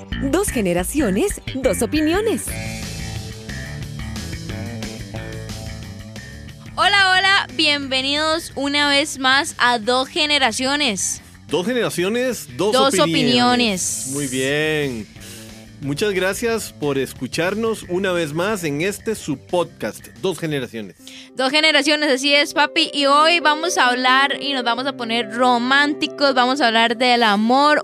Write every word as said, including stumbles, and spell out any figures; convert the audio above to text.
Dos generaciones, dos opiniones. Hola, hola, bienvenidos una vez más a Dos Generaciones. Dos generaciones, dos, Dos opiniones. opiniones. Muy bien. Muchas gracias por escucharnos una vez más en este su podcast, Dos Generaciones. Dos generaciones, así es, papi. Y hoy vamos a hablar y nos vamos a poner románticos. Vamos a hablar del amor,